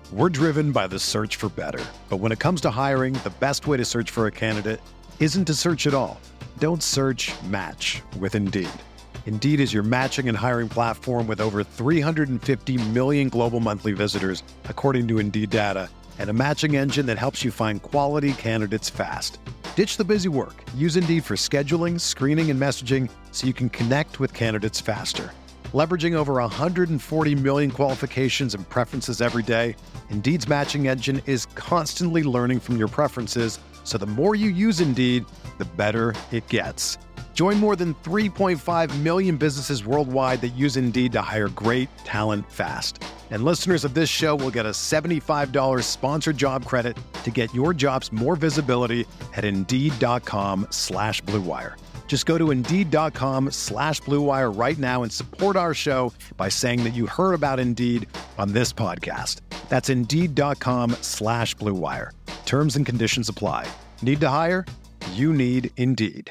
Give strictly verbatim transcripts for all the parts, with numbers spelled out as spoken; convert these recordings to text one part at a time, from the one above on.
We're driven by the search for better. But when it comes to hiring, the best way to search for a candidate isn't to search at all. Don't search, match with Indeed. Indeed is your matching and hiring platform with over three hundred fifty million global monthly visitors, according to Indeed data, and a matching engine that helps you find quality candidates fast. Ditch the busy work. Use Indeed for scheduling, screening, and messaging so you can connect with candidates faster. Leveraging over one hundred forty million qualifications and preferences every day, Indeed's matching engine is constantly learning from your preferences, so the more you use Indeed, the better it gets. Join more than three point five million businesses worldwide that use Indeed to hire great talent fast. And listeners of this show will get a seventy-five dollars sponsored job credit to get your jobs more visibility at Indeed.com slash Blue Wire. Just go to Indeed.com slash Blue Wire right now and support our show by saying that you heard about Indeed on this podcast. That's Indeed.com slash Blue Wire. Terms and conditions apply. Need to hire? You need Indeed.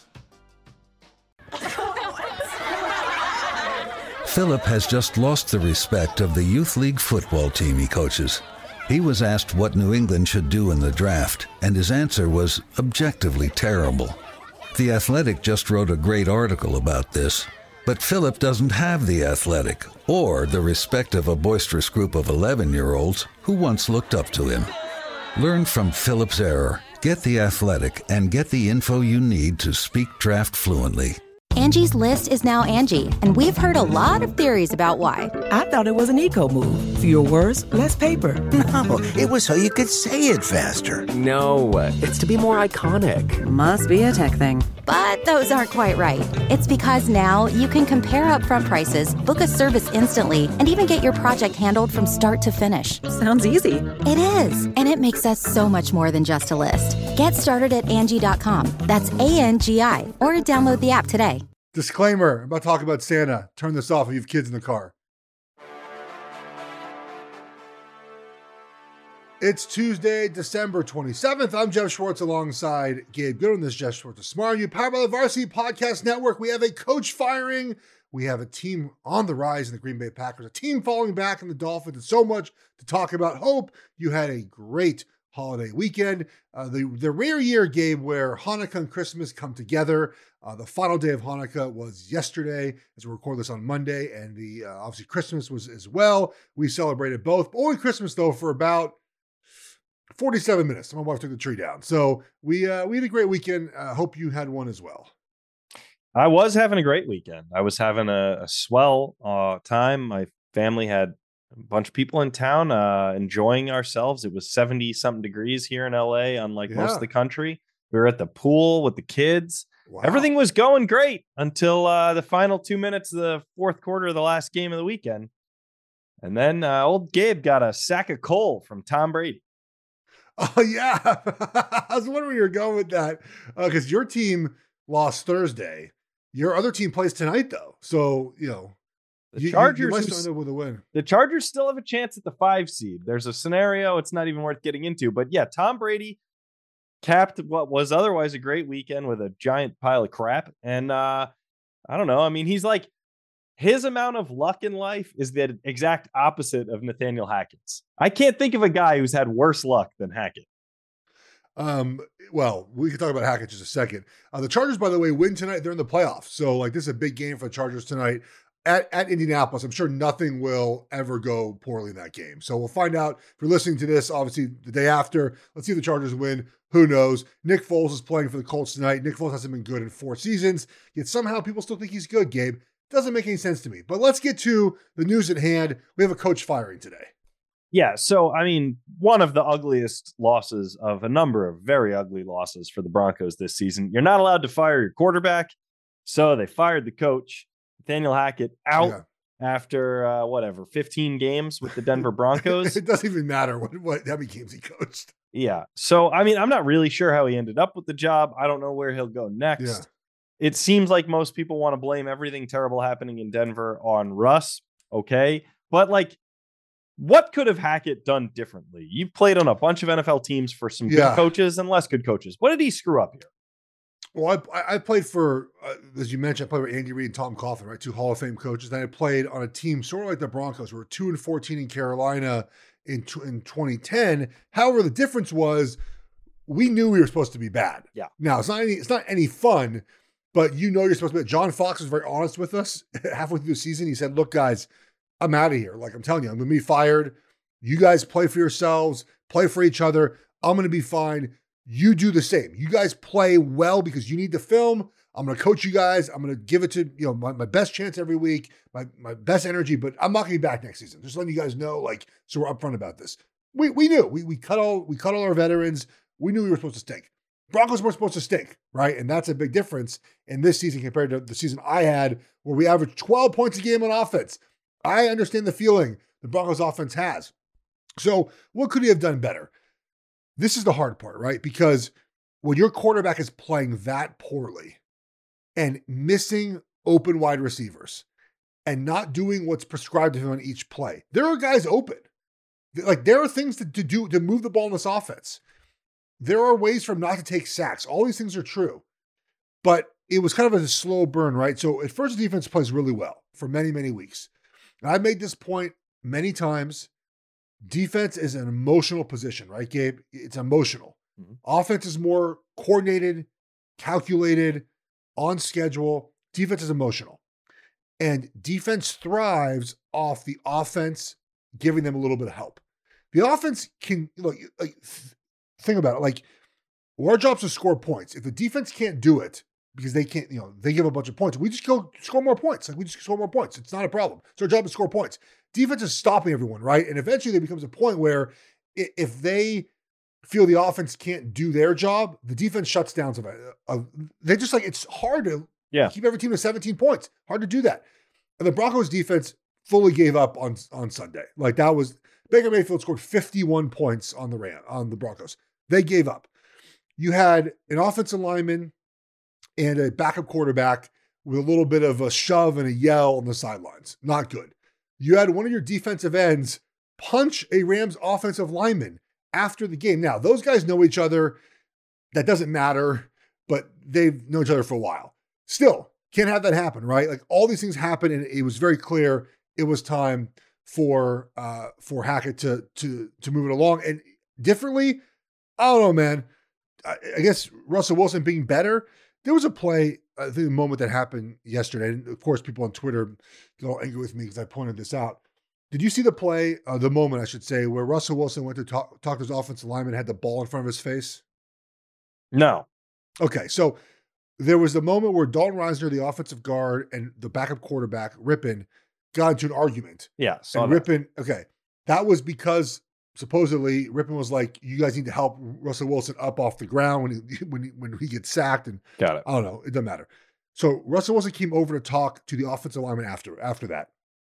Philip has just lost the respect of the youth league football team he coaches. He was asked what New England should do in the draft, and his answer was objectively terrible. The Athletic just wrote a great article about this, but Philip doesn't have The Athletic or the respect of a boisterous group of eleven-year-olds who once looked up to him. Learn from Philip's error. Get The Athletic and get the info you need to speak draft fluently. Angie's List is now Angie, and we've heard a lot of theories about why. I thought it was an eco move. Fewer words, less paper. No, it was so you could say it faster. No, it's to be more iconic. Must be a tech thing. But those aren't quite right. It's because now you can compare upfront prices, book a service instantly, and even get your project handled from start to finish. Sounds easy. It is, and it makes us so much more than just a list. Get started at Angie dot com. That's A N G I, or download the app today. Disclaimer, I'm about to talk about Santa. Turn this off if you have kids in the car. It's Tuesday, December twenty-seventh. I'm Jeff Schwartz alongside Gabe Goodwin. This is Jeff Schwartz of Smart You, powered by the Varsity Podcast Network. We have a coach firing. We have a team on the rise in the Green Bay Packers, a team falling back in the Dolphins, and so much to talk about. Hope you had a great holiday weekend. Uh, the, the rare year, Gabe, where Hanukkah and Christmas come together. Uh, the final day of Hanukkah was yesterday, as we record this on Monday, and the uh, obviously Christmas was as well. We celebrated both. But only Christmas, though, for about forty-seven minutes. My wife took the tree down. So we uh, we had a great weekend. Uh, hope you had one as well. I was having a great weekend. I was having a, a swell uh, time. My family had a bunch of people in town uh, enjoying ourselves. It was seventy something degrees here in L A, unlike yeah. most of the country. We were at the pool with the kids. Wow. Everything was going great until uh, the final two minutes of the fourth quarter of the last game of the weekend. And then uh, old Gabe got a sack of coal from Tom Brady. Oh, yeah. I was wondering where you were going with that. Because uh, your team lost Thursday. Your other team plays tonight, though. So, you know, the you, Chargers you, you might end up with a win. The Chargers still have a chance at the five seed. There's a scenario it's not even worth getting into. But yeah, Tom Brady capped what was otherwise a great weekend with a giant pile of crap. And uh, I don't know. I mean, he's like, his amount of luck in life is the exact opposite of Nathaniel Hackett's. I can't think of a guy who's had worse luck than Hackett. Um, well, we can talk about Hackett just a second. Uh, the Chargers, by the way, win tonight. They're in the playoffs. So, like, this is a big game for the Chargers tonight at, at Indianapolis. I'm sure nothing will ever go poorly in that game. So we'll find out. If you're listening to this, obviously, the day after, let's see if the Chargers win. Who knows? Nick Foles is playing for the Colts tonight. Nick Foles hasn't been good in four seasons, yet somehow people still think he's good, Gabe. Doesn't make any sense to me. But let's get to the news at hand. We have a coach firing today. Yeah, so, I mean, one of the ugliest losses of a number of very ugly losses for the Broncos this season. You're not allowed to fire your quarterback, so they fired the coach, Nathaniel Hackett, out yeah. after, uh, whatever, fifteen games with the Denver Broncos. It doesn't even matter what, what how many games he coached. Yeah, so, I mean, I'm not really sure how he ended up with the job. I don't know where he'll go next. Yeah. It seems like most people want to blame everything terrible happening in Denver on Russ. Okay. But like, what could have Hackett done differently? You've played on a bunch of N F L teams for some yeah. good coaches and less good coaches. What did he screw up here? Well, I, I played for, uh, as you mentioned, I played with Andy Reid and Tom Coughlin, right? Two Hall of Fame coaches. Then I played on a team sort of like the Broncos. We were two and fourteen in Carolina in in twenty ten. However, the difference was we knew we were supposed to be bad. Yeah. Now it's not any it's not any fun, but you know you're supposed to be. John Fox was very honest with us halfway through the season. He said, "Look, guys, I'm out of here. Like I'm telling you, I'm going to be fired. You guys play for yourselves, play for each other. I'm going to be fine. You do the same. You guys play well because you need the film. I'm going to coach you guys. I'm going to give it to, you know, my, my best chance every week, my, my best energy, but I'm not going to be back next season. Just letting you guys know, like, so we're upfront about this. We we knew. We we cut all we cut all our veterans. We knew we were supposed to stink. Broncos were supposed to stink, right? And that's a big difference in this season compared to the season I had where we averaged twelve points a game on offense. I understand the feeling the Broncos offense has. So what could he have done better? This is the hard part, right? Because when your quarterback is playing that poorly and missing open wide receivers and not doing what's prescribed to him on each play, there are guys open. Like there are things to, to do to move the ball in this offense. There are ways for him not to take sacks. All these things are true. But it was kind of a slow burn, right? So at first, the defense plays really well for many, many weeks. And I've made this point many times. Defense is an emotional position, right, Gabe? It's emotional. Mm-hmm. Offense is more coordinated, calculated, on schedule. Defense is emotional. And defense thrives off the offense giving them a little bit of help. The offense can, look, like, think about it. Like, our job's to score points. If the defense can't do it, because they can't, you know, they give a bunch of points, we just go score more points. Like, we just score more points. It's not a problem. It's our job to score points. Defense is stopping everyone, right? And eventually there becomes a point where if they feel the offense can't do their job, the defense shuts down. So uh, they just like, it's hard to yeah. keep every team to seventeen points. Hard to do that. And the Broncos defense fully gave up on, on Sunday. Like that was, Baker Mayfield scored fifty-one points on the Ram, on the Broncos. They gave up. You had an offensive lineman and a backup quarterback with a little bit of a shove and a yell on the sidelines. Not good. You had one of your defensive ends punch a Rams offensive lineman after the game. Now, those guys know each other. That doesn't matter, but they've known each other for a while. Still, can't have that happen, right? Like all these things happen, and it was very clear it was time for uh, for Hackett to to to move it along. And differently, I don't know, man. I, I guess Russell Wilson being better. There was a play, I think, a moment that happened yesterday. And of course, people on Twitter get all angry with me because I pointed this out. Did you see the play, uh, the moment, I should say, where Russell Wilson went to talk, talk to his offensive lineman, had the ball in front of his face? No. Okay, so there was the moment where Dalton Risner, the offensive guard, and the backup quarterback, Rippon, got into an argument. Yeah, saw and that. Rippon, okay, that was because supposedly Rippon was like, you guys need to help Russell Wilson up off the ground when he, when he, when he gets sacked. And got it. I don't know. It doesn't matter. So Russell Wilson came over to talk to the offensive lineman after, after that.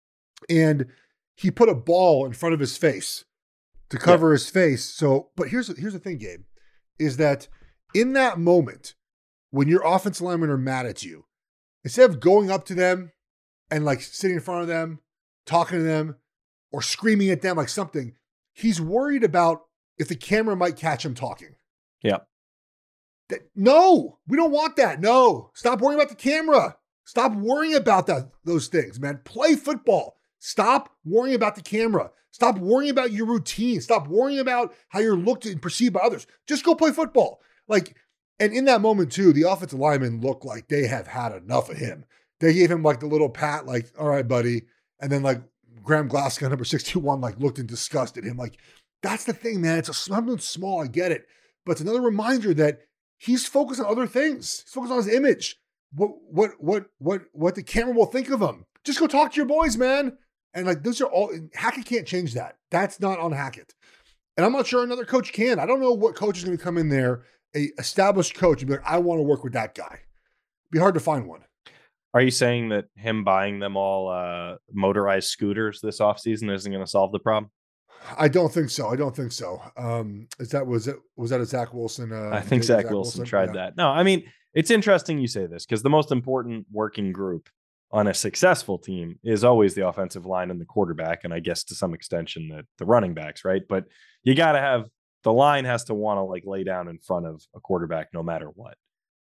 And he put a ball in front of his face to cover yeah. his face. So, but here's, here's the thing, Gabe, is that in that moment, when your offensive linemen are mad at you, instead of going up to them and like sitting in front of them, talking to them, or screaming at them like something, he's worried about if the camera might catch him talking. Yeah. That, no, we don't want that. No, stop worrying about the camera. Stop worrying about that, those things, man. Play football. Stop worrying about the camera. Stop worrying about your routine. Stop worrying about how you're looked and perceived by others. Just go play football. Like, and in that moment too, the offensive linemen look like they have had enough of him. They gave him like the little pat, like, all right, buddy. And then like Graham Glasgow, number sixty-one, like looked in disgust at him. Like, that's the thing, man. It's a something small. I get it. But it's another reminder that he's focused on other things. He's focused on his image. What, what, what, what, what the camera will think of him. Just go talk to your boys, man. And like, those are all, Hackett can't change that. That's not on Hackett. And I'm not sure another coach can. I don't know what coach is going to come in there, a established coach, and be like, I want to work with that guy. It'd be hard to find one. Are you saying that him buying them all uh, motorized scooters this offseason isn't going to solve the problem? I don't think so. I don't think so. Um, is that was it? Was that a Zach Wilson? Uh, I think Zach, Zach Wilson, Wilson tried yeah. that. No, I mean, it's interesting you say this because the most important working group on a successful team is always the offensive line and the quarterback, and I guess to some extension the, the running backs, right? But you got to have the line has to want to like lay down in front of a quarterback no matter what.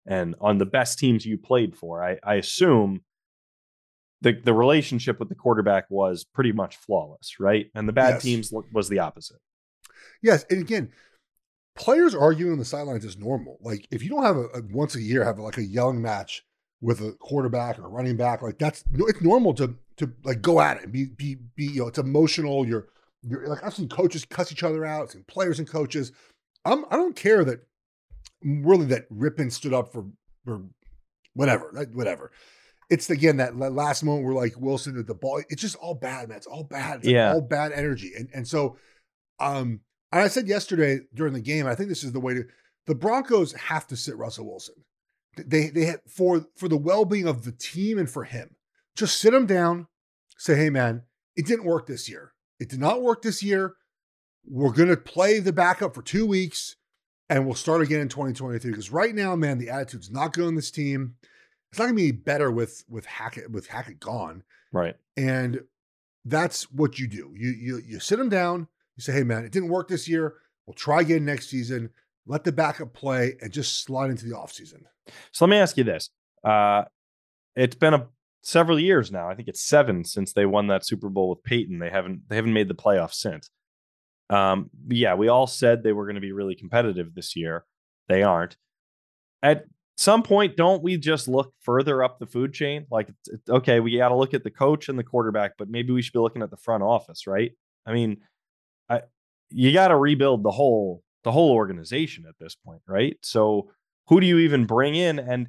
and on the best teams you played for, I, I assume the the relationship with the quarterback was pretty much flawless, right? And the bad Yes. teams was the opposite. Yes, and again, players arguing on the sidelines is normal. Like if you don't have a, a once a year have like a yelling match with a quarterback or a running back, like that's it's normal to to like go at it and be be be you know it's emotional. You're you're like I've seen coaches cuss each other out, I've seen players and coaches. I'm I don't care that really that Rippon stood up for for whatever like, whatever. It's again that last moment where like Wilson at the ball. It's just all bad, man. It's all bad. It's like Yeah. all bad energy, and and so um. And I said yesterday during the game, I think this is the way to. The Broncos have to sit Russell Wilson. They they have, for for the well being of the team and for him. Just sit him down. Say, hey man, it didn't work this year. It did not work this year. We're gonna play the backup for two weeks, and we'll start again in twenty twenty-three. Because right now, man, the attitude's not good on this team. It's not gonna be better with with Hackett with Hackett gone. Right. And that's what you do. You you you sit him down. You say, hey, man, it didn't work this year. We'll try again next season. Let the backup play and just slide into the offseason. So let me ask you this. Uh, it's been a several years now. I think it's seven since they won that Super Bowl with Peyton. They haven't they haven't made the playoffs since. Um, yeah, we all said they were going to be really competitive this year. They aren't. At some point, don't we just look further up the food chain? Like, it's, it's, okay, we got to look at the coach and the quarterback, but maybe we should be looking at the front office, right? I mean, I, you got to rebuild the whole the whole organization at this point, right? So who do you even bring in? And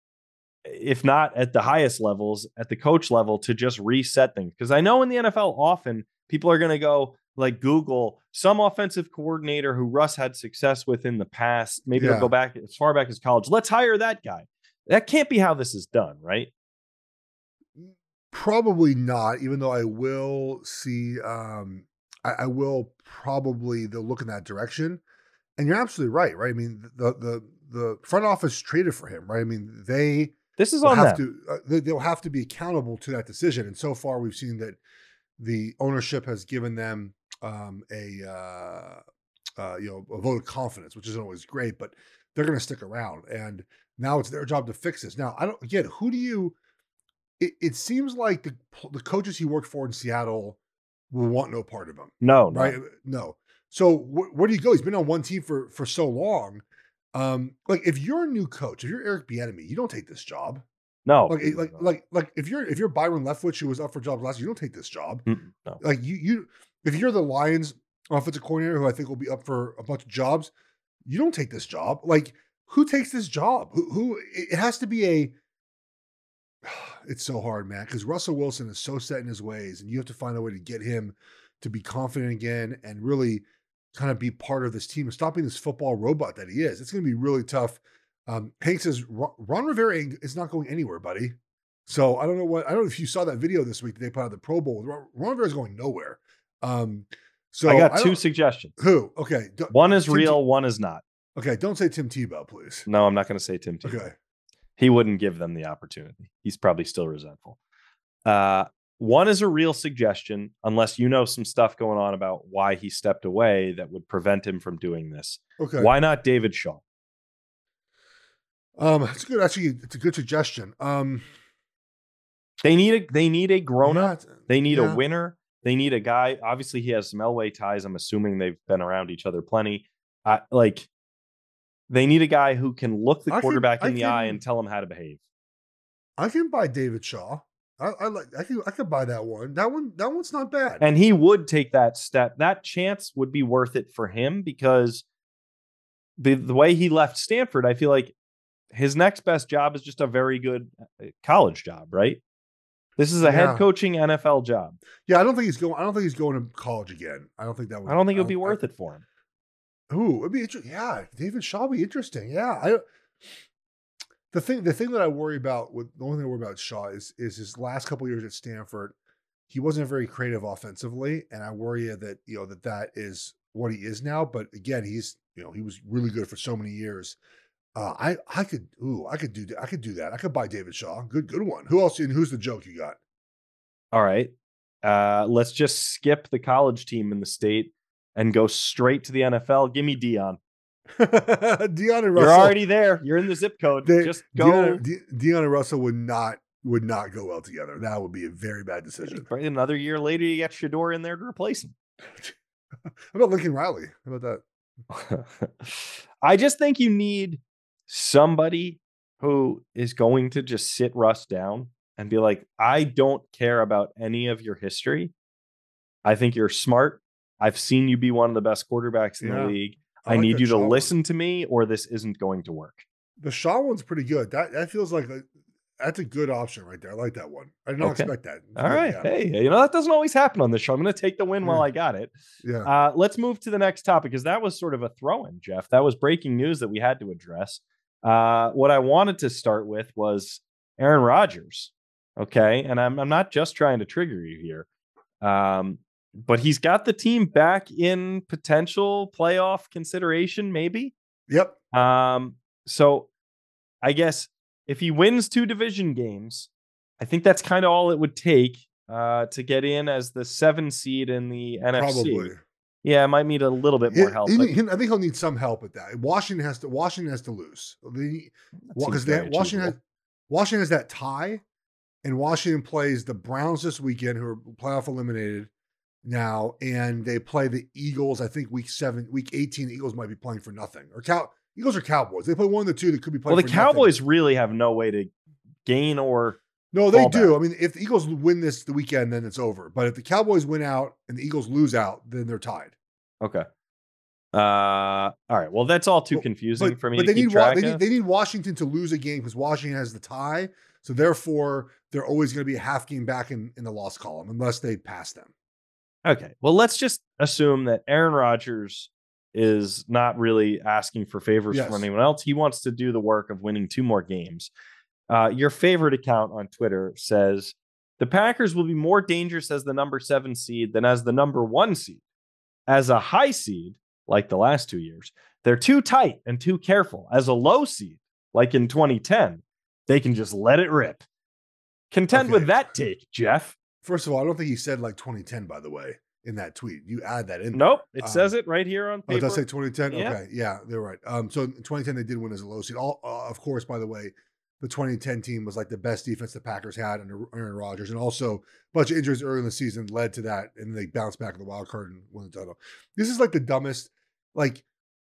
if not at the highest levels, at the coach level, to just reset things? Because I know in the N F L, often people are going to go like Google some offensive coordinator who Russ had success with in the past. Maybe Yeah. they'll go back as far back as college. Let's hire that guy. That can't be how this is done, right? Probably not, even though I will see, um, I, I will probably they'll look in that direction. And you're absolutely right, right? I mean, the the the front office traded for him, right? I mean, they This is will on have them. to uh, they, they'll have to be accountable to that decision. And so far, we've seen that the ownership has given them um, a uh, uh, you know a vote of confidence, which isn't always great, but they're going to stick around. And now it's their job to fix this. Now, I don't again. Who do you? It, it seems like the the coaches he worked for in Seattle will want no part of him. No, no. Right? No. So wh- where do you go? He's been on one team for for so long. Um, like if you're a new coach, if you're Eric Bieniemy, you don't take this job. No. Like like like like if you're if you're Byron Leftwich, who was up for jobs last year, you don't take this job. Mm-mm, no. Like you you if you're the Lions offensive coordinator, who I think will be up for a bunch of jobs, you don't take this job. Like who takes this job? Who who? It has to be a. It's so hard, man, because Russell Wilson is so set in his ways, and you have to find a way to get him to be confident again and really kind of be part of this team and stop being this football robot that he is. It's going to be really tough. Um, Hank says Ron, Ron Rivera is not going anywhere, buddy. So I don't know what I don't know if you saw that video this week that they put out the Pro Bowl. Ron, Ron Rivera is going nowhere. Um, so I got I two don't- suggestions. Who? Okay, do- One is Tim real, Te- one is not. okay, don't say Tim Tebow, please. No, I'm not going to say Tim Tebow. Okay. He wouldn't give them the opportunity. He's probably still resentful. Uh, one is a real suggestion, unless you know some stuff going on about why he stepped away that would prevent him from doing this. Okay. Why not David Shaw? Um, it's good. Actually, it's a good suggestion. Um, They need a they need a grown up. yeah, They need yeah. a winner. They need a guy. Obviously, he has some Elway ties. I'm assuming they've been around each other plenty. Uh, like, they need a guy who can look the I can- quarterback I in the eye can- and tell him how to behave. I can buy David Shaw. I, I like. I can. I could buy that one. That one. That one's not bad. And he would take that step. That chance would be worth it for him because the the way he left Stanford, I feel like his next best job is just a very good college job, right? This is a Yeah. head coaching N F L job. yeah, I don't think he's going. I don't think he's going to college again. I don't think that would. I don't think it would be worth it for him. Ooh, it'd be interesting. Yeah, David Shaw would be interesting. Yeah, I. The thing, the thing that I worry about with the only thing I worry about Shaw is is his last couple years at Stanford. He wasn't very creative offensively, and I worry that you know that that is what he is now. But again, he's you know he was really good for so many years. Uh, I I could ooh I could do I could do that. I could buy David Shaw. Good good one. Who else? And who's the joke you got? All right. Uh, let's just skip the college team in the state and go straight to the N F L. Give me Dion. Deion and Russell. You're already there. You're in the zip code. They, Just go. Deion, De, Deion and Russell would not would not go well together. That would be a very bad decision. Probably another year later, you get Shador in there to replace him. How about Lincoln Riley? How about that? I just think you need somebody who is going to just sit Russ down and be like, I don't care about any of your history. I think you're smart. I've seen you be one of the best quarterbacks in yeah. the league. I, I like need you to Shaw listen one. to me or this isn't going to work. The Shaw one's pretty good. That that feels like a, that's a good option right there. I like that one. I did not okay. expect that. All right. Yeah. Hey, you know, that doesn't always happen on this show. I'm going to take the win yeah. while I got it. Yeah. Uh, let's move to the next topic because that was sort of a throw-in, Jeff. That was breaking news that we had to address. Uh, what I wanted to start with was Aaron Rodgers. Okay. And I'm, I'm not just trying to trigger you here. Um, but he's got the team back in potential playoff consideration, maybe. Yep. Um, so I guess if he wins two division games, I think that's kind of all it would take uh, to get in as the seven seed in the N F C. Probably. Yeah, it might need a little bit more he, help. He, but... he, I think he'll need some help with that. Washington has to. Washington has to lose because they Washington has Washington has that tie, and Washington plays the Browns this weekend, who are playoff eliminated now, and they play the Eagles. I think week seven, week eighteen, the Eagles might be playing for nothing. Or Cow Eagles or Cowboys. They play one of the two that could be playing. Well, the for Cowboys nothing. really have no way to gain or. No, they do. Back. I mean, if the Eagles win this the weekend, then it's over. But if the Cowboys win out and the Eagles lose out, then they're tied. Okay. Uh, all right. Well, that's all too confusing but, for me. But to they keep need track they need of. they need Washington to lose a game because Washington has the tie. So therefore, they're always going to be a half game back in, in the loss column unless they pass them. Okay. Well, let's just assume that Aaron Rodgers is not really asking for favors yes. from anyone else. He wants to do the work of winning two more games. Uh, your favorite account on Twitter says the Packers will be more dangerous as the number seven seed than as the number one seed. As a high seed, like the last two years, they're too tight and too careful. As a low seed, like in twenty ten, they can just let it rip. Contend okay. with that take, Jeff. First of all, I don't think he said like twenty ten, by the way, in that tweet. You add that in. Nope. It um, says it right here on paper. Oh, does it say twenty ten? Yeah. Okay. Yeah, they're right. Um, so in twenty ten, they did win as a low seed. All, uh, of course, by the way, the twenty ten team was like the best defense the Packers had under Aaron Rodgers. And also a bunch of injuries early in the season led to that. And they bounced back in the wild card and won the title. This is like the dumbest. Like,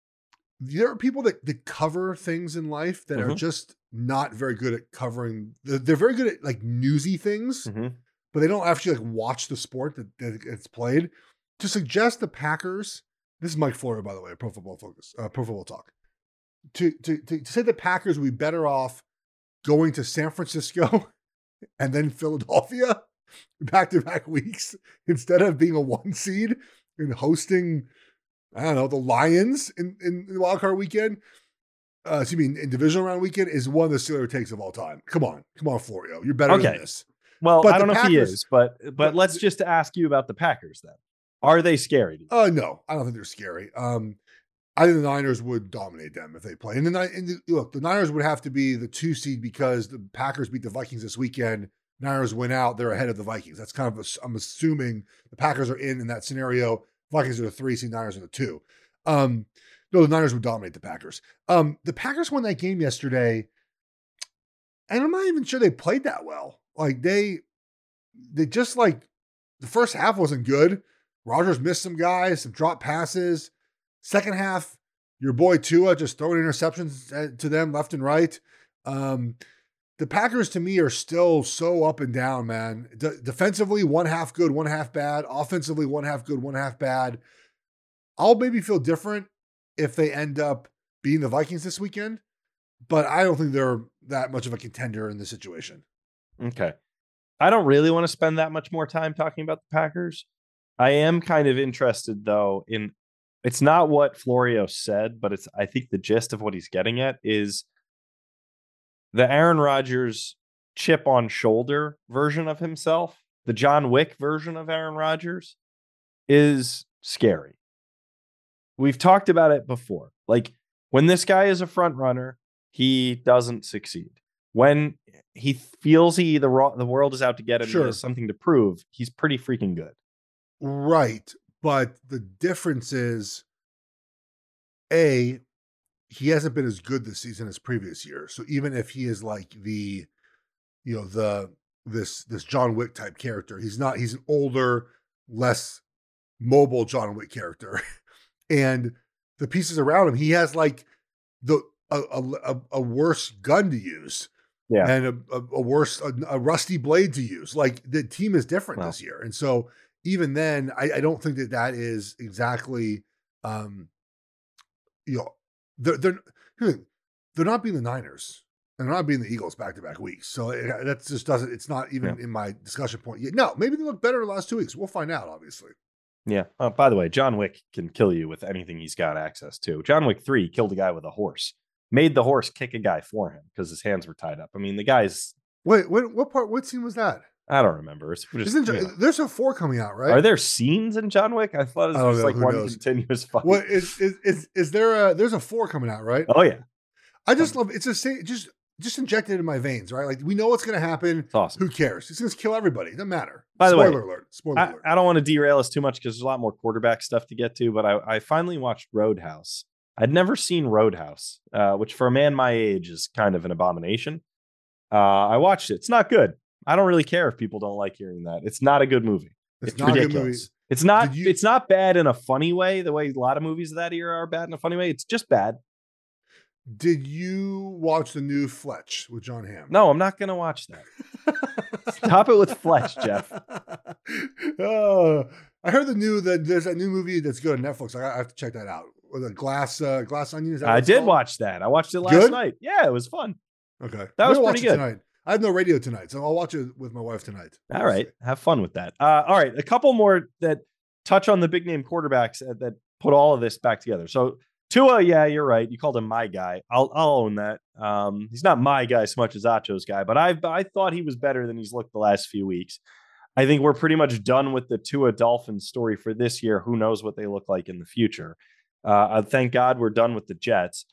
there are people that, that cover things in life that mm-hmm. are just not very good at covering. They're, they're very good at like newsy things, mm-hmm. but they don't actually like watch the sport that, that it's played. To suggest the Packers, this is Mike Florio, by the way, Pro Football Focus, uh, Pro Football Talk. To, to, to, to say the Packers would be better off going to San Francisco and then Philadelphia back-to-back weeks instead of being a one seed and hosting, I don't know, the Lions in, in the wild card weekend, uh, excuse me, in, in divisional round weekend is one of the sillier takes of all time. Come on. Come on, Florio. You're better okay. than this. Well, but I don't know Packers, if he is, but, but but let's just ask you about the Packers then. Are they scary? Uh, no, I don't think they're scary. Um, I think the Niners would dominate them if they play. And, the, and the, look, the Niners would have to be the two seed because the Packers beat the Vikings this weekend. Niners win out. They're ahead of the Vikings. That's kind of, a, I'm assuming the Packers are in in that scenario. Vikings are the three seed, Niners are the two. Um, no, the Niners would dominate the Packers. Um, the Packers won that game yesterday, and I'm not even sure they played that well. Like they, they just like the first half wasn't good. Rodgers missed some guys, some drop passes. Second half, your boy Tua just throwing interceptions to them left and right. Um, the Packers, to me, are still so up and down, man. De- defensively, one half good, one half bad. Offensively, one half good, one half bad. I'll maybe feel different if they end up beating the Vikings this weekend, but I don't think they're that much of a contender in this situation. Okay. I don't really want to spend that much more time talking about the Packers. I am kind of interested, though, in it's not what Florio said, but it's I think the gist of what he's getting at is the Aaron Rodgers chip on shoulder version of himself, the John Wick version of Aaron Rodgers, is scary. We've talked about it before. Like when this guy is a front runner, he doesn't succeed. When he feels he the, the world is out to get him, sure. He has something to prove, he's pretty freaking good. Right. But the difference is, A, he hasn't been as good this season as previous years. So even if he is like the, you know, the this this John Wick type character, he's not. He's an older, less mobile John Wick character, and the pieces around him, he has like the a a, a worse gun to use, yeah, and a, a, a worse a, a rusty blade to use. Like the team is different wow. this year, and so even then, I, I don't think that that is exactly, um, you know, they're they're they're not being the Niners. And not being the Eagles back-to-back weeks. So it, that just doesn't, it's not even yeah. in my discussion point yet. No, maybe they look better in the last two weeks. We'll find out, obviously. Yeah. Oh, by the way, John Wick can kill you with anything he's got access to. John Wick three killed a guy with a horse, made the horse kick a guy for him because his hands were tied up. I mean, the guy's... Wait, what, what part, what scene was that? I don't remember. It's just, Isn't, you know. There's a four coming out, right? Are there scenes in John Wick? I thought it was just like one knows? continuous fight. What, is, is, is, is there a, there's a four coming out, right? Oh, yeah. I just um, love, it's a just... Just inject it in my veins, right? Like we know what's going to happen. It's awesome. Who cares? It's going to kill everybody. It doesn't matter. By the Spoiler way, alert. Spoiler I, alert. I don't want to derail us too much because there's a lot more quarterback stuff to get to. But I, I finally watched Roadhouse. I'd never seen Roadhouse, uh, which for a man my age is kind of an abomination. Uh, I watched it. It's not good. I don't really care if people don't like hearing that. It's not a good movie. It's, it's not ridiculous. A good movie. It's not. You... It's not bad in a funny way. The way a lot of movies of that era are bad in a funny way. It's just bad. Did you watch the new Fletch with John Hamm? No, I'm not going to watch that. Stop it with Fletch, Jeff. Uh, I heard the new that there's a new movie that's good on Netflix. I have to check that out. Or the Glass uh, Glass Onion. Is that I did called? watch that. I watched it last good? night. Yeah, it was fun. Okay, that was pretty good. Tonight. I have no radio tonight, so I'll watch it with my wife tonight. All right, have fun with that. Uh, all right, a couple more that touch on the big name quarterbacks that put all of this back together. So. Tua, yeah, you're right. You called him my guy. I'll I'll own that. Um, he's not my guy so much as Acho's guy, but I I thought he was better than he's looked the last few weeks. I think we're pretty much done with the Tua Dolphins story for this year. Who knows what they look like in the future? Uh, thank God we're done with the Jets,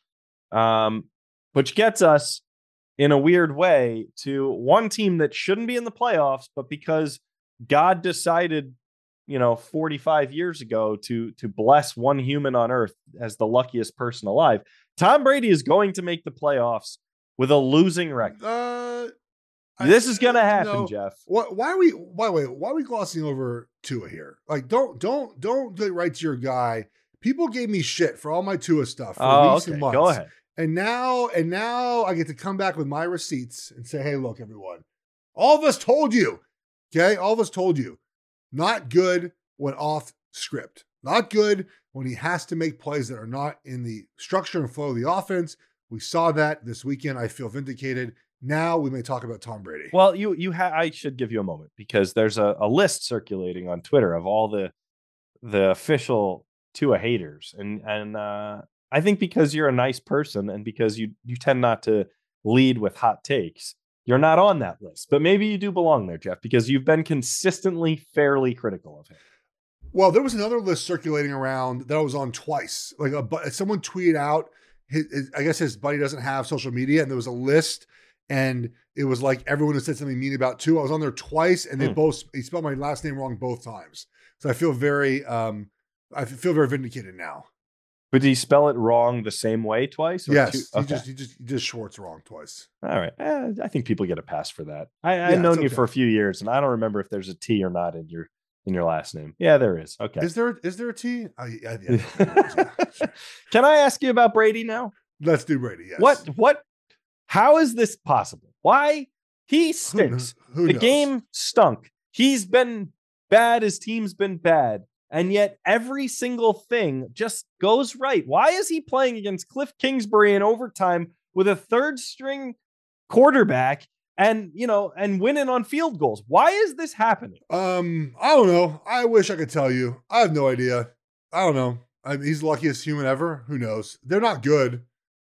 um, which gets us in a weird way to one team that shouldn't be in the playoffs, but because God decided, you know, forty-five years ago to to bless one human on earth as the luckiest person alive. Tom Brady is going to make the playoffs with a losing record. Uh, this I, is going to happen, no. Jeff. What, why are we, by the way, why are we glossing over Tua here? Like, don't, don't, don't get right to your guy. People gave me shit for all my Tua stuff for oh, weeks okay. and months. Go ahead. And now, and now I get to come back with my receipts and say, hey, look, everyone, all of us told you, okay? All of us told you. Not good when off script. Not good when he has to make plays that are not in the structure and flow of the offense. We saw that this weekend. I feel vindicated. Now we may talk about Tom Brady. Well, you you ha- I should give you a moment because there's a, a list circulating on Twitter of all the the official Tua haters, and and uh, I think because you're a nice person and because you you tend not to lead with hot takes, you're not on that list. But maybe you do belong there, Jeff, because you've been consistently fairly critical of him. Well, there was another list circulating around that I was on twice. Like a, someone tweeted out, his, his, I guess his buddy doesn't have social media, and there was a list, and it was like everyone who said something mean about Tua. I was on there twice, and they hmm. both he spelled my last name wrong both times. So I feel very, um, I feel very vindicated now. But did he spell it wrong the same way twice? Or yes, two? Okay. he just he just he just Schwartz wrong twice. All right, eh, I think people get a pass for that. I, yeah, I've known okay. you for a few years, and I don't remember if there's a T or not in your in your last name. Yeah, there is. Okay, is there is there a T? Oh, yeah, yeah, yeah, sure. Can I ask you about Brady now? Let's do Brady. Yes. What what? How is this possible? Why he stinks? Who, who the knows? game stunk. He's been bad. His team's been bad. And yet every single thing just goes right. Why is he playing against Cliff Kingsbury in overtime with a third string quarterback and, you know, and winning on field goals? Why is this happening? Um, I don't know. I wish I could tell you. I have no idea. I don't know. I mean, he's the luckiest human ever. Who knows? They're not good.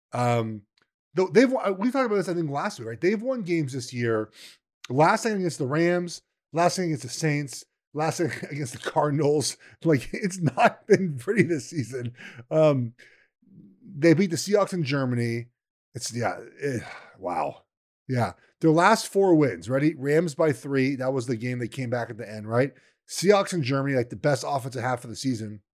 Um, though they've we talked about this, I think, last week, right? They've won games this year. Last thing against the Rams, last thing against the Saints. Last thing against the Cardinals, like it's not been pretty this season. Um, they beat the Seahawks in Germany. It's yeah, it, wow, yeah. Their last four wins, ready? Rams by three. That was the game they came back at the end, right? Seahawks in Germany, like the best offensive half of the season.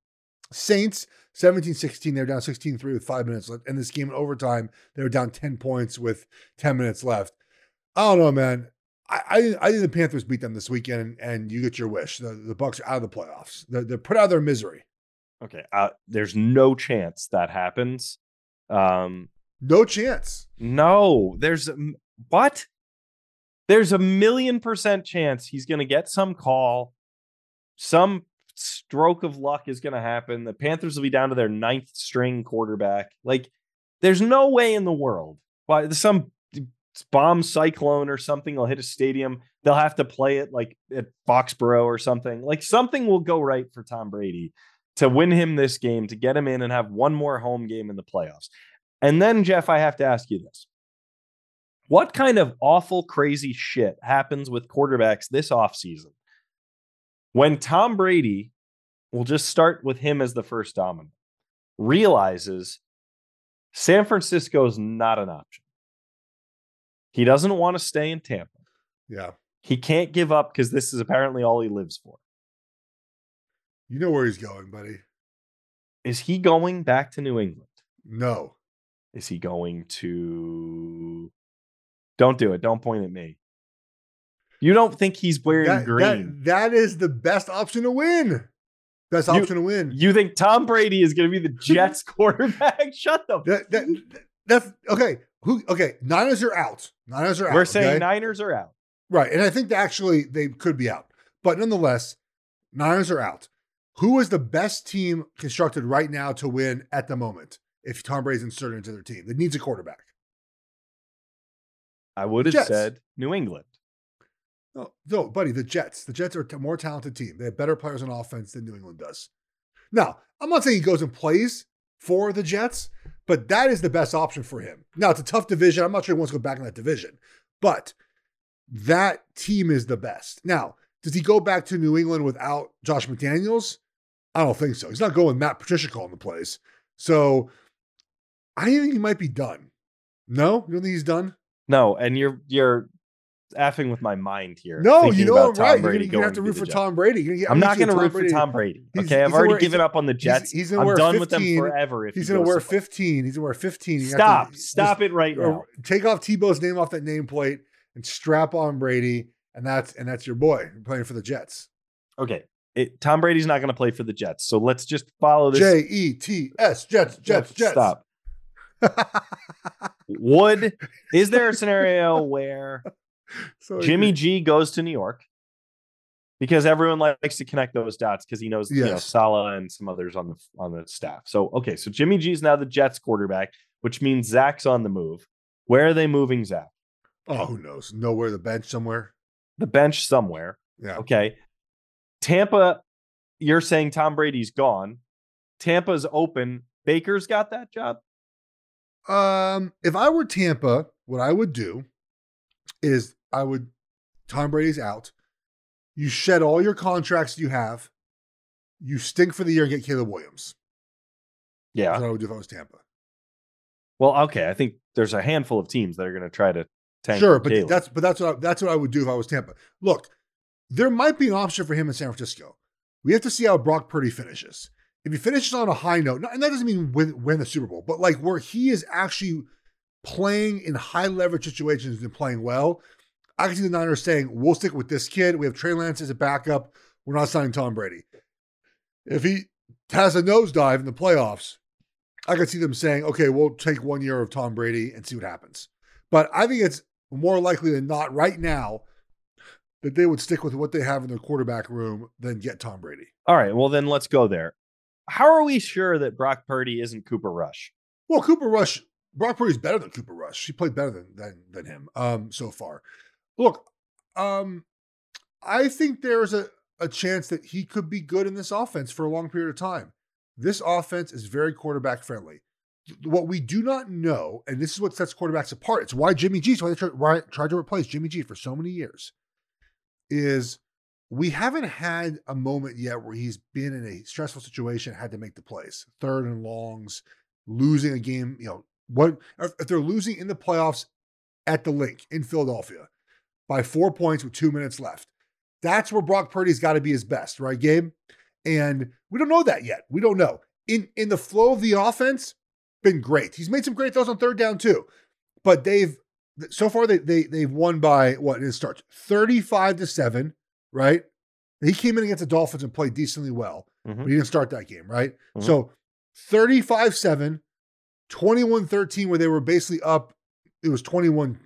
Saints, seventeen sixteen. They were down sixteen three with five minutes left. In this game in overtime, they were down ten points with ten minutes left. I don't know, man. I, I, I think the Panthers beat them this weekend, and, and you get your wish. The, the Bucs are out of the playoffs. They're, they're put out of their misery. Okay. Uh, there's no chance that happens. Um, no chance. No, there's what? There's a million percent chance he's going to get some call. Some stroke of luck is going to happen. The Panthers will be down to their ninth string quarterback. Like, there's no way in the world. Why some bomb cyclone or something will hit a stadium. They'll have to play it like at Foxborough or something. Like, something will go right for Tom Brady to win him this game, to get him in and have one more home game in the playoffs. And then, Jeff, I have to ask you this. What kind of awful, crazy shit happens with quarterbacks this offseason when Tom Brady, we'll just start with him as the first domino, realizes San Francisco is not an option? He doesn't want to stay in Tampa. Yeah. He can't give up because this is apparently all he lives for. You know where he's going, buddy. Is he going back to New England? No. Is he going to... Don't do it. Don't point at me. You don't think he's wearing that, green. That, that is the best option to win. Best you, option to win. You think Tom Brady is going to be the Jets quarterback? Shut the that, that, that, That's okay. Who? Okay. Niners are out. Niners are out. We're saying okay? Niners are out. Right. And I think that actually they could be out. But nonetheless, Niners are out. Who is the best team constructed right now to win at the moment if Tom Brady's inserted into their team that needs a quarterback? I would have Jets. said New England. No, no, buddy, the Jets. The Jets are a more talented team. They have better players on offense than New England does. Now, I'm not saying he goes and plays for the Jets, but that is the best option for him. Now, it's a tough division. I'm not sure he wants to go back in that division, but that team is the best. Now, does he go back to New England without Josh McDaniels? I don't think so. He's not going with Matt Patricia calling the plays. So I think he might be done. No? You don't think he's done? No, and you're you're effing with my mind here. No, you know I'm right. You're going to have to root for Tom Brady. Get, I'm not going to root Brady. for Tom Brady. Okay, he's, I've he's already wear, given up on the Jets. He's, he's I'm done fifteen, with them forever. If he's he going to wear somewhere. fifteen. He's going to wear fifteen. You Stop. To, Stop it right now. Take off Tebow's name off that nameplate and strap on Brady, and that's and that's your boy playing for the Jets. Okay. It, Tom Brady's not going to play for the Jets, so let's just follow this. J E T S, Jets, Jets, Jets. Stop. Would is there a scenario where so Jimmy good. G goes to New York because everyone likes to connect those dots because he knows yes. you know Saleh and some others on the on the staff. So okay, so Jimmy G is now the Jets quarterback, which means Zach's on the move. Where are they moving Zach? Oh, who knows? Nowhere. The bench somewhere. The bench somewhere. Yeah. Okay. Tampa, you're saying Tom Brady's gone. Tampa's open. Baker's got that job. Um, if I were Tampa, what I would do is I would, Tom Brady's out. You shed all your contracts you have. You stink for the year and get Caleb Williams. Yeah. That's what I would do if I was Tampa. Well, okay. I think there's a handful of teams that are going to try to tank Sure, but Caleb. that's but that's what I, that's what I would do if I was Tampa. Look, there might be an option for him in San Francisco. We have to see how Brock Purdy finishes. If he finishes on a high note, and that doesn't mean win, win the Super Bowl, but like where he is actually playing in high leverage situations and playing well, I can see the Niners saying, we'll stick with this kid. We have Trey Lance as a backup. We're not signing Tom Brady. If he has a nosedive in the playoffs, I could see them saying, okay, we'll take one year of Tom Brady and see what happens. But I think it's more likely than not right now that they would stick with what they have in their quarterback room than get Tom Brady. All right, well then let's go there. How are we sure that Brock Purdy isn't Cooper Rush? Well, Cooper Rush, Brock Purdy's better than Cooper Rush. He played better than than, than him um, so far. Look, um, I think there's a, a chance that he could be good in this offense for a long period of time. This offense is very quarterback friendly. What we do not know, and this is what sets quarterbacks apart, it's why Jimmy G, it's why they tried, why tried to replace Jimmy G for so many years, is we haven't had a moment yet where he's been in a stressful situation, had to make the plays, third and longs, losing a game. You know, what if they're losing in the playoffs at the Link in Philadelphia by four points with two minutes left? That's where Brock Purdy's got to be his best, right, Gabe? And we don't know that yet. We don't know. In in the flow of the offense, been great. He's made some great throws on third down too. But they've so far they they they've won by what it starts thirty-five to seven, right? He came in against the Dolphins and played decently well, mm-hmm. but he didn't start that game, right? Mm-hmm. So thirty-five seven, twenty-one thirteen, where they were basically up. It was twenty-one,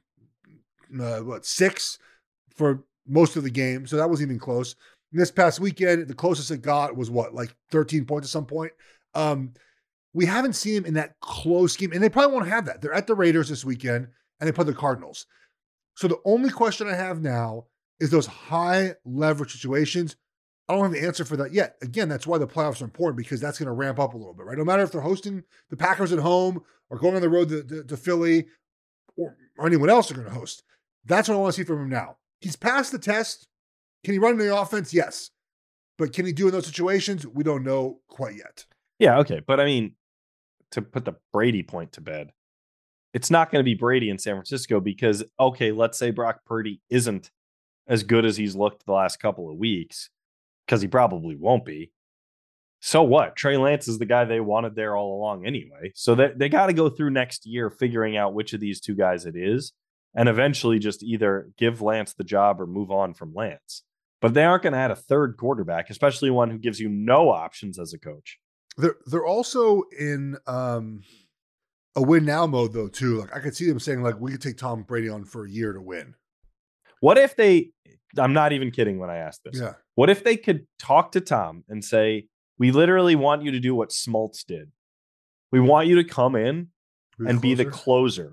uh, what, six for most of the game. So that wasn't even close. And this past weekend, the closest it got was what, like thirteen points at some point. Um, we haven't seen him in that close game, and they probably won't have that. They're at the Raiders this weekend, and they play the Cardinals. So the only question I have now is those high leverage situations. I don't have the answer for that yet. Again, that's why the playoffs are important, because that's going to ramp up a little bit, right? No matter if they're hosting the Packers at home or going on the road to, to, to Philly or, or anyone else they're going to host. That's what I want to see from him now. He's passed the test. Can he run in the offense? Yes. But can he do in those situations? We don't know quite yet. Yeah, okay. But I mean, to put the Brady point to bed, it's not going to be Brady in San Francisco because, okay, let's say Brock Purdy isn't as good as he's looked the last couple of weeks, because he probably won't be. So what? Trey Lance is the guy they wanted there all along anyway. So they, they got to go through next year figuring out which of these two guys it is, and eventually just either give Lance the job or move on from Lance. But they aren't going to add a third quarterback, especially one who gives you no options as a coach. They're they're also in um, a win now mode though too. Like I could see them saying like we could take Tom Brady on for a year to win. What if they? I'm not even kidding when I ask this. Yeah. What if they could talk to Tom and say, "We literally want you to do what Smoltz did. We want you to come in be and closer? be the closer.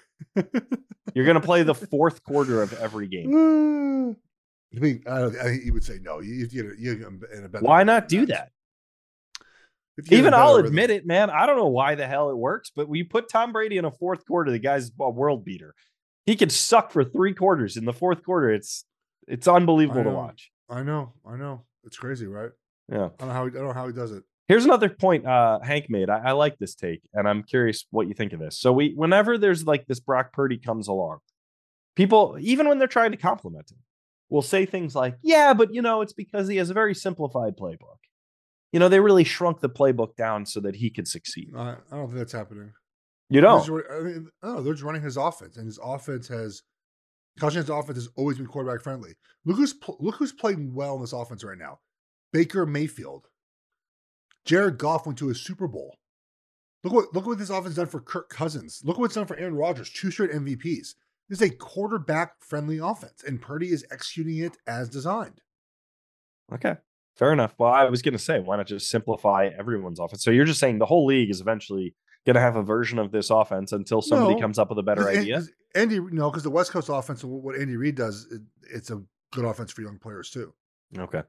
You're going to play the fourth quarter of every game." I mean, I don't, I, he would say no. You, you, you, in a better why not do that? Even I'll admit it, man. I don't know why the hell it works, but we put Tom Brady in a fourth quarter. The guy's a world beater. He could suck for three quarters in the fourth quarter. It's it's unbelievable to watch. I know, I know. It's crazy, right? Yeah. I don't know how he, I don't know how he does it. Here's another point uh, Hank made. I, I like this take, and I'm curious what you think of this. So we, whenever there's like this Brock Purdy comes along, people, even when they're trying to compliment him, will say things like, yeah, but you know, it's because he has a very simplified playbook. You know, they really shrunk the playbook down so that he could succeed. I, I don't think that's happening. You don't? I mean, oh, they're just running his offense, and his offense has, Kyle Shanahan's offense has always been quarterback friendly. Look who's look who's playing well in this offense right now. Baker Mayfield. Jared Goff went to a Super Bowl. Look what look what this offense has done for Kirk Cousins. Look what it's done for Aaron Rodgers. Two straight M V Ps. This is a quarterback friendly offense, and Purdy is executing it as designed. Okay. Fair enough. Well, I was going to say, why not just simplify everyone's offense? So you're just saying the whole league is eventually going to have a version of this offense until somebody no, comes up with a better idea? Andy, no, because the West Coast offense, what Andy Reid does, it, it's a good offense for young players too. Okay.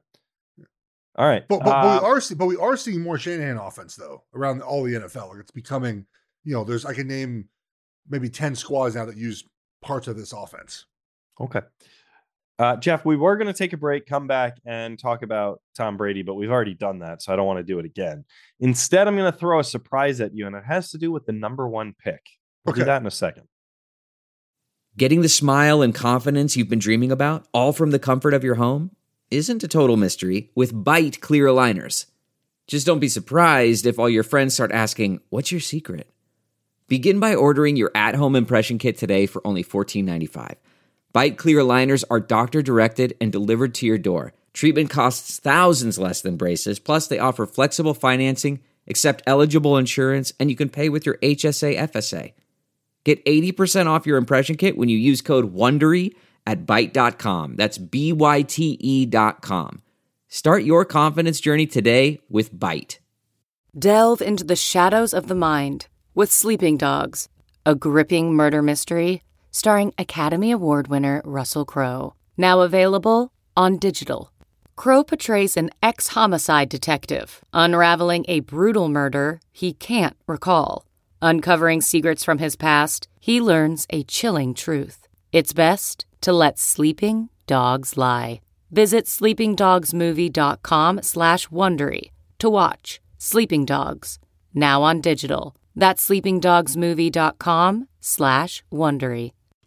All right. But, but, uh, but, we are see, but we are seeing more Shanahan offense, though, around all the N F L. Like it's becoming, you know, there's, I can name maybe ten squads now that use parts of this offense. Okay. Uh, Jeff, we were going to take a break, come back and talk about Tom Brady, but we've already done that, so I don't want to do it again. Instead, I'm going to throw a surprise at you, and it has to do with the number one pick. We'll okay. do that in a second. Getting the smile and confidence you've been dreaming about, all from the comfort of your home, isn't a total mystery with Byte clear aligners. Just don't be surprised if all your friends start asking, what's your secret? Begin by ordering your at-home impression kit today for only fourteen ninety-five. Byte clear aligners are doctor-directed and delivered to your door. Treatment costs thousands less than braces, plus they offer flexible financing, accept eligible insurance, and you can pay with your H S A F S A. Get eighty percent off your impression kit when you use code WONDERY at byte dot com. That's B Y T E dot com. Start your confidence journey today with Byte. Delve into the shadows of the mind with Sleeping Dogs, a gripping murder mystery starring Academy Award winner Russell Crowe. Now available on digital. Crowe portrays an ex-homicide detective unraveling a brutal murder he can't recall. Uncovering secrets from his past, he learns a chilling truth. It's best to let sleeping dogs lie. Visit sleepingdogsmovie.com slash Wondery to watch Sleeping Dogs, now on digital. That's sleepingdogsmovie.com slash Wondery.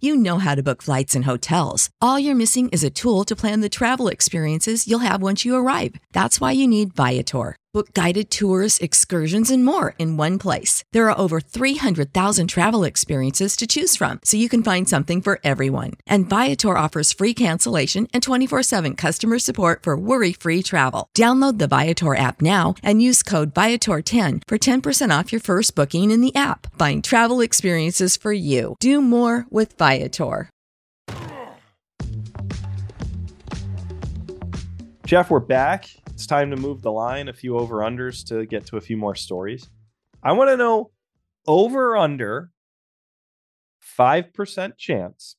you know how to book flights and hotels. All you're missing is a tool to plan the travel experiences you'll have once you arrive. That's why you need Viator. Book guided tours, excursions, and more in one place. There are over three hundred thousand travel experiences to choose from, so you can find something for everyone. And Viator offers free cancellation and twenty-four seven customer support for worry-free travel. Download the Viator app now and use code Viator ten for ten percent off your first booking in the app. Find travel experiences for you. Do more with Viator. Jeff, we're back. It's time to move the line, a few over-unders to get to a few more stories. I want to know over under five percent chance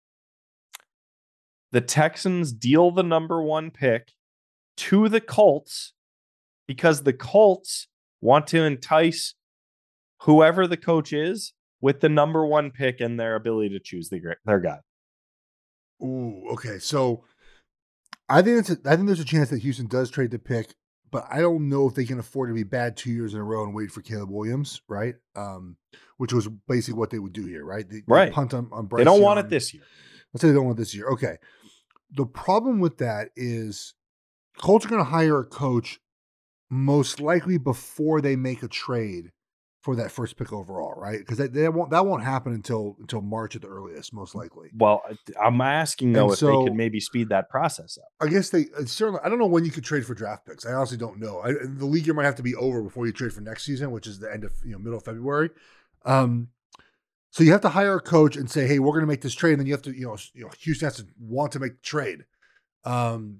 the Texans deal the number one pick to the Colts because the Colts want to entice whoever the coach is with the number one pick and their ability to choose the, their guy. Ooh, okay. So I think it's a, I think there's a chance that Houston does trade the pick, but I don't know if they can afford to be bad two years in a row and wait for Caleb Williams, right? Um, which was basically what they would do here, right? They, right. They punt on, on Bryce They don't Young. want it this year. Let's say they don't want it this year. Okay. The problem with that is Colts are going to hire a coach most likely before they make a trade for that first pick overall, right? Because that, that won't that won't happen until until March at the earliest, most likely. Well, I'm asking though And if so, they could maybe speed that process up. I guess they certainly. I don't know when you could trade for draft picks. I honestly don't know. I, the league year might have to be over before you trade for next season, which is the end of you know middle of February. Um, so you have to hire a coach and say, hey, we're going to make this trade, and then you have to you know you know Houston has to want to make the trade. Um,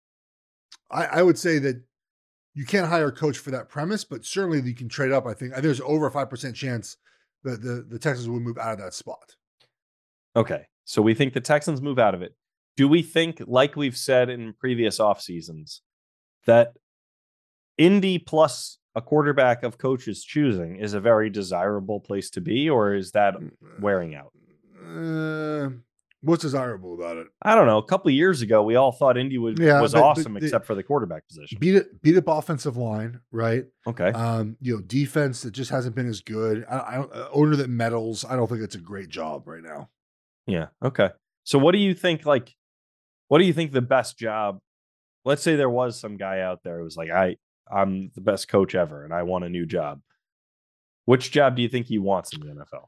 I, I would say that you can't hire a coach for that premise, but certainly you can trade up. I think, I think there's over a five percent chance that the, the Texans will move out of that spot. Okay. So we think the Texans move out of it. Do we think, like we've said in previous off seasons, that Indy plus a quarterback of coaches choosing is a very desirable place to be, or is that wearing out? Uh, what's desirable about it? I don't know. A couple of years ago, we all thought Indy would, Yeah, was but- awesome, but- except for the quarterback position. Beat it, beat up offensive line, right? Okay. Um, you know, defense that just hasn't been as good. I, I don't uh, owner that meddles. I don't think it's a great job right now. Yeah. Okay. So what do you think, like, what do you think the best job? Let's say there was some guy out there who was like, I, I'm the best coach ever and I want a new job. Which job do you think he wants in the N F L?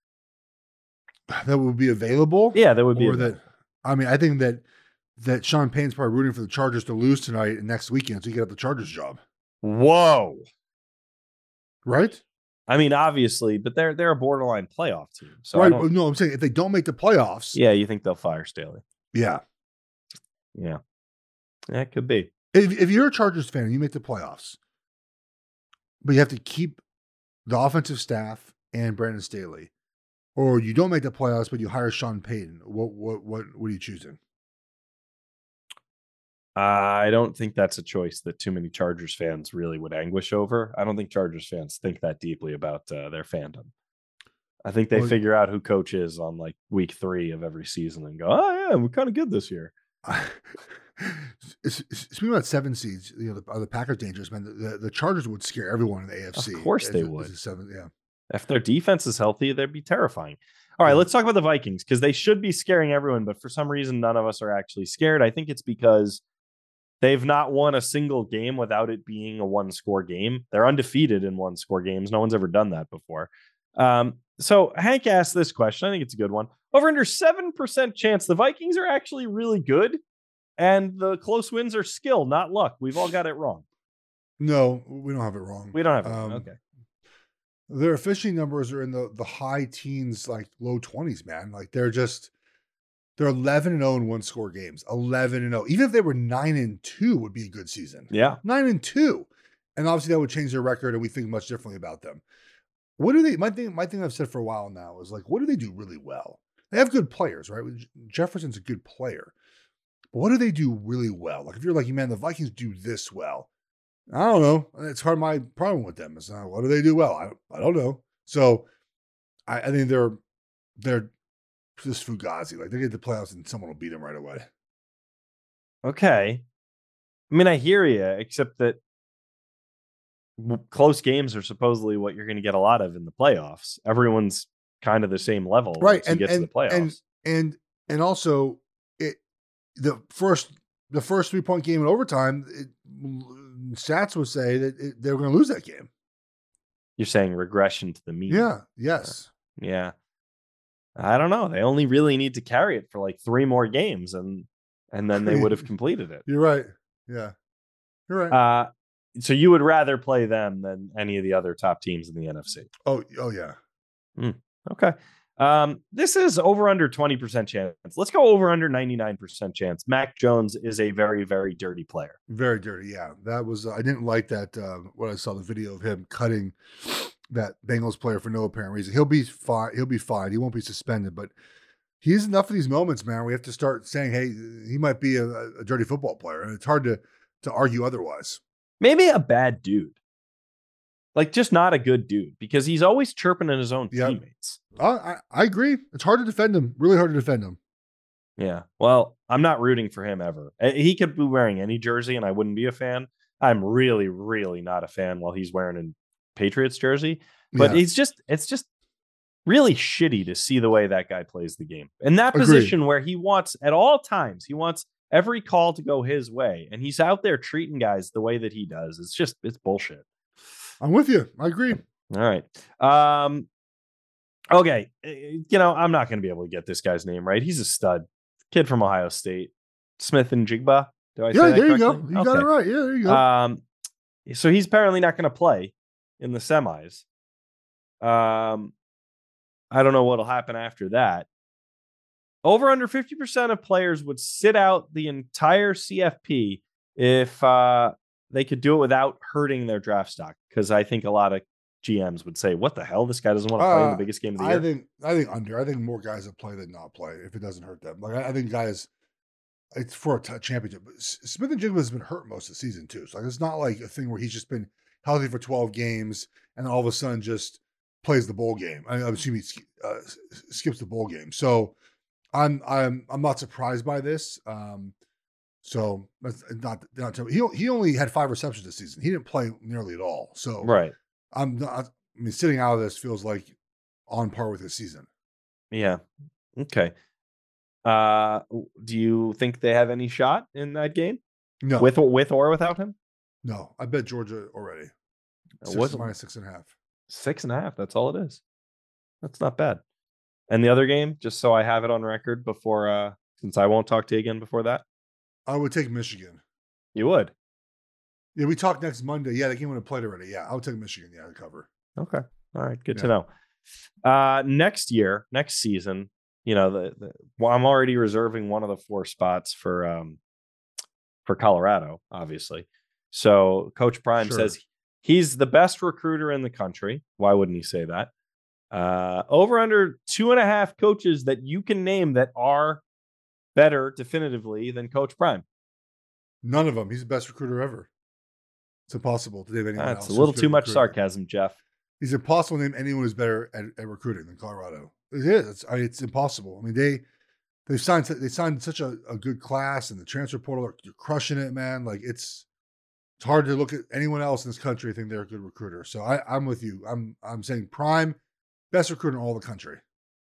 That would be available. Yeah, that would be Or available. that. I mean, I think that that Sean Payne's probably rooting for the Chargers to lose tonight and next weekend, so he get the Chargers job. Whoa. Right? I mean, obviously, but they're they're a borderline playoff team. So I right. don't- No, I'm saying if they don't make the playoffs, yeah, you think they'll fire Staley? yeah. Yeah. That could be. If, if you're a Chargers fan and you make the playoffs, but you have to keep the offensive staff and Brandon Staley, or you don't make the playoffs but you hire Sean Payton, what what what what are you choosing? I don't think that's a choice that too many Chargers fans really would anguish over. I don't think Chargers fans think that deeply about uh, their fandom. I think they Well- figure out who coach is on like week three of every season and go, oh yeah, we're kind of good this year. It's- it's- Speaking about seven seeds, you know, the, are the Packers dangerous, man? The, the, the Chargers would scare everyone in the A F C. Of course they As a- would. as a seven, yeah. If their defense is healthy, they'd be terrifying. All right, let's talk about the Vikings because they should be scaring everyone, but for some reason, none of us are actually scared. I think it's because they've not won a single game without it being a one-score game. They're undefeated in one-score games. No one's ever done that before. Um, so Hank asked this question. I think it's a good one. Over under seven percent chance the Vikings are actually really good, and the close wins are skill, not luck. We've all got it wrong. No, we don't have it wrong. We don't have it Um, wrong. Okay. Their officiating numbers are in the, the high teens, like low twenties, man. Like they're just they're eleven and oh in one score games. eleven and oh. Even if they were nine and two would be a good season. Yeah. nine and two. And obviously that would change their record and we think much differently about them. What do they my thing my thing I've said for a while now is like, what do they do really well? They have good players, right? Jefferson's a good player. But what do they do really well? Like if you're like, man, the Vikings do this well. I don't know. It's part of my problem with them. Is uh, what do they do well? I I don't know. So I, I think they're they're just fugazi. Like they get the playoffs and someone will beat them right away. Okay. I mean, I hear you, except that w- close games are supposedly what you're going to get a lot of in the playoffs. Everyone's kind of the same level, right? once And you get and, to the playoffs. and and and also it the first the first three point game in overtime. It, stats would say that it, they were going to lose that game. You're saying regression to the mean. Yeah. Yes. Yeah. I don't know. They only really need to carry it for like three more games, and and then they would have completed it. You're right. Yeah. You're right. Uh, so you would rather play them than any of the other top teams in the N F C? Oh, oh yeah. Mm, okay. Um, this is over under twenty percent chance. Let's go over under ninety-nine percent chance. Mac Jones is a very, very dirty player. Very dirty. Yeah. That was, uh, I didn't like that uh, when I saw the video of him cutting that Bengals player for no apparent reason. He'll be fine. He'll be fine. He won't be suspended, but he's enough of these moments, man. We have to start saying, hey, he might be a, a dirty football player. And it's hard to, to argue otherwise. Maybe a bad dude. Like, just not a good dude, because he's always chirping at his own yep. teammates. Uh, I, I agree. It's hard to defend him. Really hard to defend him. Yeah. Well, I'm not rooting for him ever. He could be wearing any jersey and I wouldn't be a fan. I'm really, really not a fan while he's wearing a Patriots jersey. But yeah. it's just, it's just really shitty to see the way that guy plays the game. In that Agreed. position where he wants, at all times, he wants every call to go his way. And he's out there treating guys the way that he does. It's just, it's bullshit. I'm with you. I agree. All right. Um, okay. You know, I'm not going to be able to get this guy's name right. He's a stud. Kid from Ohio State. Smith and Jigba. Do I say yeah, that there you correctly? go. You okay. got it right. Yeah, there you go. Um, so he's apparently not going to play in the semis. Um, I don't know what'll happen after that. Over under fifty percent of players would sit out the entire C F P if uh, they could do it without hurting their draft stock. Because I think a lot of G Ms would say, "What the hell? This guy doesn't want to play uh, in the biggest game of the I year." think I think under. I think more guys that play than not play if it doesn't hurt them. Like I, I think guys, it's for a t- championship. But Smith and Jigba has been hurt most of the season too. So like it's not like a thing where he's just been healthy for twelve games and all of a sudden just plays the bowl game. I mean, excuse me, uh, skips the bowl game. So I'm I'm I'm not surprised by this. Um, so that's not not he he only had five receptions this season. He didn't play nearly at all. So right. I'm not. I mean, sitting out of this feels like on par with his season. Yeah. Okay. Uh, do you think they have any shot in that game? No. With or with or without him? No. I bet Georgia already. Six, What's minus six and a half. Six and a half. That's all it is. That's not bad. And the other game, just so I have it on record before, uh, since I won't talk to you again before that. I would take Michigan. You would? Yeah, we talk next Monday. Yeah, the game would have played already. Yeah, I would take Michigan. Yeah, to cover. Okay. All right. Good Yeah. to know. Uh, next year, next season, you know, the, the well, I'm already reserving one of the four spots for um for Colorado, obviously. So Coach Prime Sure. says he's the best recruiter in the country. Why wouldn't he say that? Uh, over under two and a half coaches that you can name that are better definitively than Coach Prime. None of them. He's the best recruiter ever. It's impossible to name anyone That's else. a little who's too good much recruiter. sarcasm, Jeff. It's impossible to name anyone who's better at, at recruiting than Colorado. It is. It's, I, it's impossible. I mean, they they signed they signed such a, a good class, and the transfer portal are, you're crushing it, man. Like it's it's hard to look at anyone else in this country and think they're a good recruiter. So I, I'm with you. I'm I'm saying Prime, best recruiter in all the country.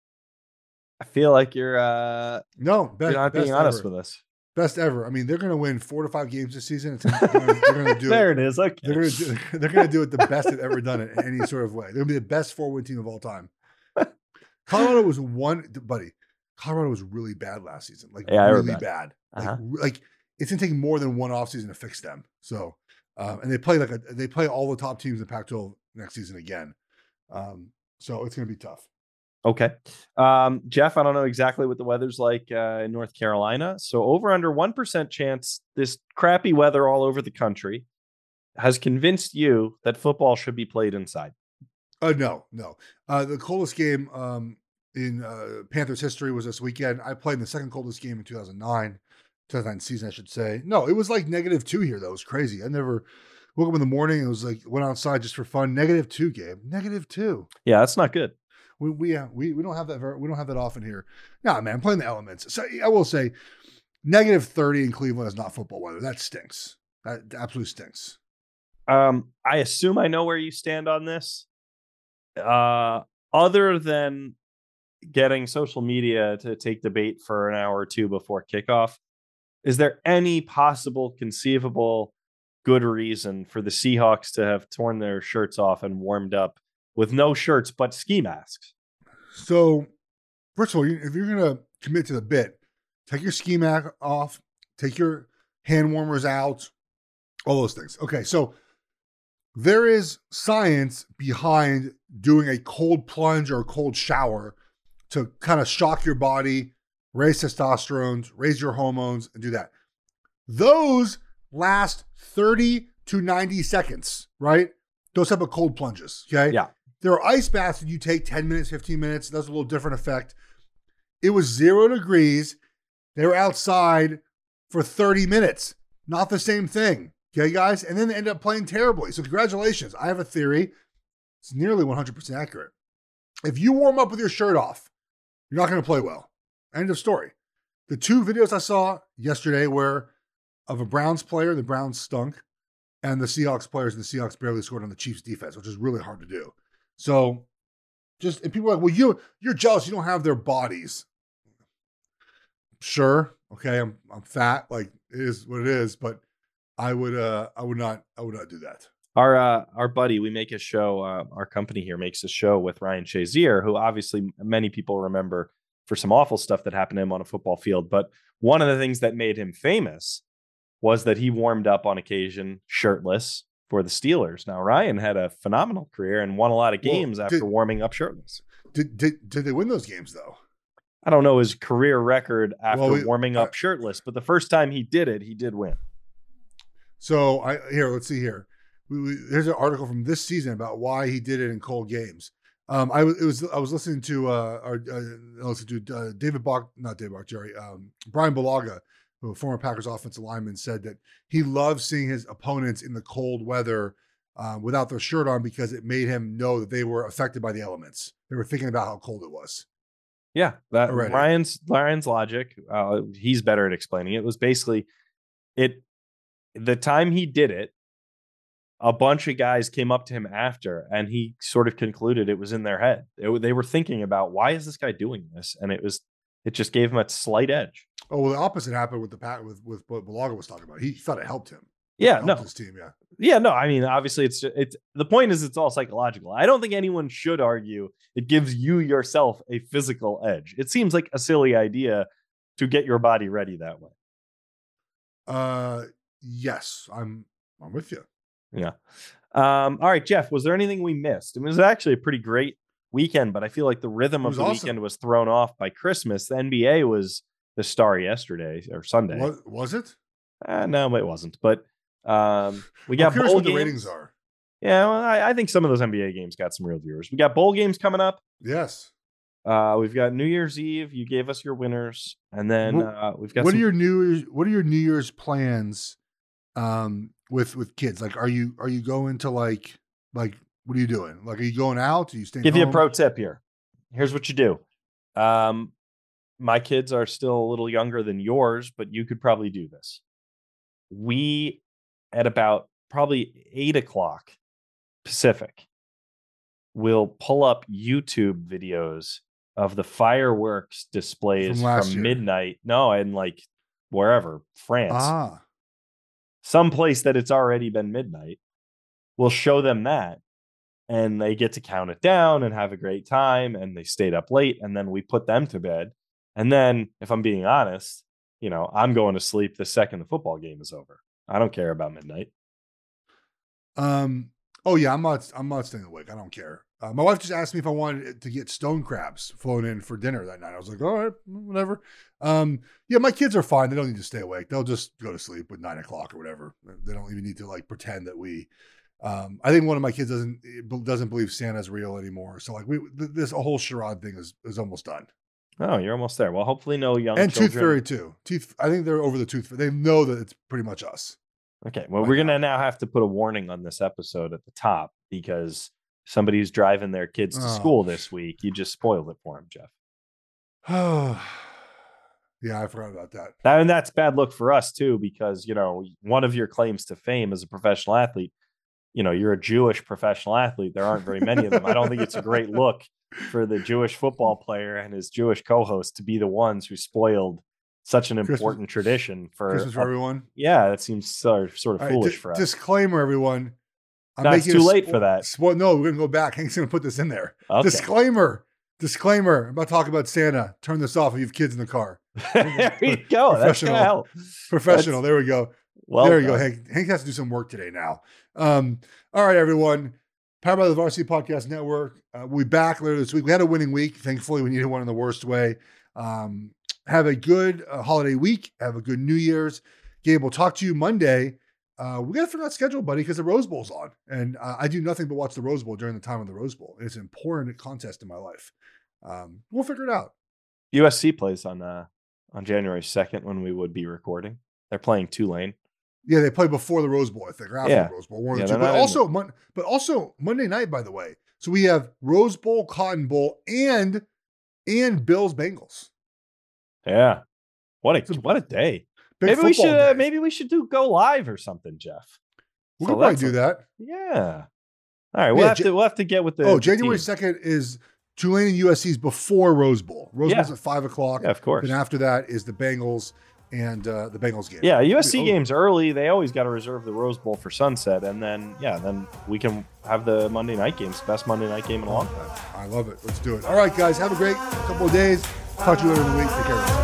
I feel like you're uh No, best, you're not being best honest ever. with us. Best ever. I mean, they're going to win four to five games this season. It's, they're going to do there it. it is. Okay. They're going to do, they're going to do it the best they've ever done it in any sort of way. They're going to be the best four-win team of all time. Colorado was one, buddy. Colorado was really bad last season, like Yeah, I really remember. bad. Like, Uh-huh. re- like it's going to take more than one offseason to fix them. So, um, and they play like a, they play all the top teams in Pac twelve next season again. Um, so it's going to be tough. Okay. Um, Jeff, I don't know exactly what the weather's like uh, in North Carolina. So over under one percent chance this crappy weather all over the country has convinced you that football should be played inside. Uh, no, no. Uh, the coldest game um, in uh, Panthers history was this weekend. I played in the second coldest game in two thousand nine, two thousand nine season, I should say. No, it was like negative two here, though. It was crazy. I never woke up in the morning. It was like, went outside just for fun. Negative two game. Negative two. Yeah, that's not good. We we uh, we we don't have that very, we don't have that often here. Nah, man, I'm playing the elements. So I will say, negative thirty in Cleveland is not football weather. That stinks. That absolutely stinks. Um, I assume I know where you stand on this. Uh, other than getting social media to take the bait for an hour or two before kickoff. Is there any possible conceivable good reason for the Seahawks to have torn their shirts off and warmed up with no shirts but ski masks? So, first of all, if you're going to commit to the bit, take your ski mask off, take your hand warmers out, all those things. Okay, so there is science behind doing a cold plunge or a cold shower to kind of shock your body, raise testosterone, raise your hormones, and do that. Those last thirty to ninety seconds, right? Those type of cold plunges, okay? Yeah. There are ice baths that you take ten minutes, fifteen minutes. That's a little different effect. It was zero degrees. They were outside for thirty minutes. Not the same thing, okay, guys? And then they end up playing terribly. So congratulations. I have a theory. It's nearly one hundred percent accurate. If you warm up with your shirt off, you're not going to play well. End of story. The two videos I saw yesterday were of a Browns player, the Browns stunk, and the Seahawks players, and the Seahawks barely scored on the Chiefs defense, which is really hard to do. So just, and people are like, well, you, you're jealous. You don't have their bodies. Sure. Okay. I'm, I'm fat. Like it is what it is, but I would, uh, I would not, I would not do that. Our, uh, our buddy, we make a show, uh, our company here makes a show with Ryan Shazier, who obviously many people remember for some awful stuff that happened to him on a football field. But one of the things that made him famous was that he warmed up on occasion shirtless for the Steelers. Now, Ryan had a phenomenal career and won a lot of games well, did, after warming up shirtless. Did, did did they win those games, though? I don't know his career record after well, we, warming up uh, shirtless, but the first time he did it, he did win. So, I here, let's see here. We, we, here's an article from this season about why he did it in cold games. Um, I it was I was listening to uh, our, uh, listening to uh, David Bach, not David Bach, Jerry, um, Brian Balaga, who a former Packers offensive lineman, said that he loved seeing his opponents in the cold weather uh, without their shirt on because it made him know that they were affected by the elements. They were thinking about how cold it was. Yeah, that Already. Ryan's Ryan's logic. Uh, he's better at explaining it. It was basically it. The time he did it, a bunch of guys came up to him after, and he sort of concluded it was in their head. It, they were thinking about, why is this guy doing this? And it was, it just gave him a slight edge. Oh, well, the opposite happened with the Pat with with what Balaga was talking about. He thought it helped him. Yeah, helped no, his team. Yeah, yeah, no. I mean, obviously, it's it's the point is it's all psychological. I don't think anyone should argue it gives you yourself a physical edge. It seems like a silly idea to get your body ready that way. Uh, yes, I'm I'm with you. Yeah. Um, all right, Jeff, was there anything we missed? It was actually a pretty great weekend, but I feel like the rhythm of the awesome. weekend was thrown off by Christmas. The N B A was the star yesterday or Sunday. Was, was it? Uh, no, it wasn't. But um, we got bowl what games. The ratings are. Yeah, well, I, I think some of those N B A games got some real viewers. We got bowl games coming up. Yes. Uh, we've got New Year's Eve. You gave us your winners, and then what, uh, we've got. What some... are your New What are your New Year's plans? Um, with with kids, like, are you are you going to like like what are you doing? Like, are you going out? Are you staying? Give home? you a pro tip here. Here's what you do. Um, my kids are still a little younger than yours, but you could probably do this. We at about probably eight o'clock Pacific will pull up YouTube videos of the fireworks displays from, from midnight. No, and like wherever, France. Ah. Some place that it's already been midnight. We'll show them that, and they get to count it down and have a great time, and they stayed up late, and then we put them to bed. And then, if I'm being honest, you know, I'm going to sleep the second the football game is over. I don't care about midnight. Um. Oh yeah, I'm not. I'm not staying awake. I don't care. Uh, my wife just asked me if I wanted to get stone crabs flown in for dinner that night. I was like, all right, whatever. Um. Yeah, my kids are fine. They don't need to stay awake. They'll just go to sleep at nine o'clock or whatever. They don't even need to like pretend that we. Um. I think one of my kids doesn't doesn't believe Santa's real anymore. So like we this whole charade thing is is almost done. Oh, you're almost there. Well, hopefully no young and children. Tooth Fairy too. Teeth. I think they're over the Tooth Fairy. They know that it's pretty much us. Okay. Well, right we're gonna now. now have to put a warning on this episode at the top because somebody who's driving their kids to oh. school this week, you just spoiled it for them, Jeff. Oh, yeah, I forgot about that. And that's bad luck for us too, because you know one of your claims to fame as a professional athlete you know, you're a Jewish professional athlete. There aren't very many of them. I don't think it's a great look for the Jewish football player and his Jewish co-host to be the ones who spoiled such an important Christmas, tradition for, Christmas for everyone. Yeah, that seems so, sort of All foolish right, d- for us. Disclaimer, everyone. I'm no, it's too late spo- for that. Spo- no, we're going to go back. Hank's going to put this in there. Okay. Disclaimer. Disclaimer. I'm about to talk about Santa. Turn this off if you have kids in the car. There you go. That's going to help. Professional. That's, there we go. Well there you done. go. Hank, Hank has to do some work today now. Um, all right, everyone. Powered by the Varsity Podcast Network. Uh, we'll be back later this week. We had a winning week. Thankfully, we needed one in the worst way. Um, have a good uh, holiday week. Have a good New Year's. Gabe, we'll talk to you Monday. Uh, we got to figure out schedule, buddy, because the Rose Bowl's on. And uh, I do nothing but watch the Rose Bowl during the time of the Rose Bowl. It's an important contest in my life. Um, we'll figure it out. U S C plays on uh, on January second when we would be recording. They're playing Tulane. Yeah, they play before the Rose Bowl, I think, or after yeah. the Rose Bowl. One yeah, or two. But also, mon- but also Monday night, by the way. So we have Rose Bowl, Cotton Bowl, and and Bills Bengals. Yeah, what a what a day! Maybe we should uh, maybe we should do go live or something, Jeff. We so could probably do a, that. Yeah. All right, we'll yeah, have to we'll have to get with the. Oh, the January team. second is Tulane and U S C's before Rose Bowl. Rose yeah. Bowl's at five o'clock. Yeah, of course. And after that is the Bengals and uh, the Bengals game. Yeah, U S C oh. games early. They always got to reserve the Rose Bowl for sunset, and then yeah, then we can have the Monday night games. Best Monday night game in a long time. I love it. Let's do it. All right, guys, have a great couple of days. Talk to you later in the week. Take care.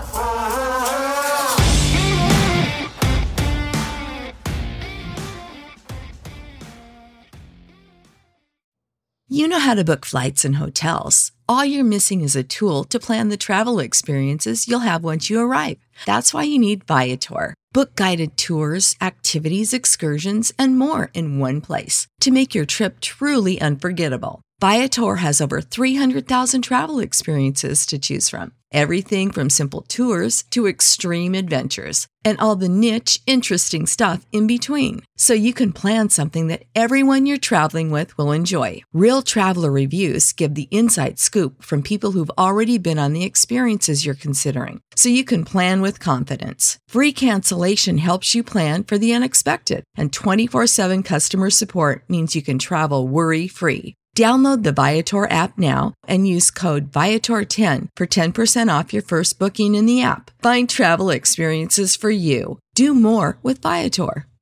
You know how to book flights and hotels. All you're missing is a tool to plan the travel experiences you'll have once you arrive. That's why you need Viator. Book guided tours, activities, excursions, and more in one place to make your trip truly unforgettable. Viator has over three hundred thousand travel experiences to choose from. Everything from simple tours to extreme adventures and all the niche, interesting stuff in between. So you can plan something that everyone you're traveling with will enjoy. Real traveler reviews give the inside scoop from people who've already been on the experiences you're considering. So you can plan with confidence. Free cancellation helps you plan for the unexpected. And twenty-four seven customer support means you can travel worry-free. Download the Viator app now and use code Viator ten for ten percent off your first booking in the app. Find travel experiences for you. Do more with Viator.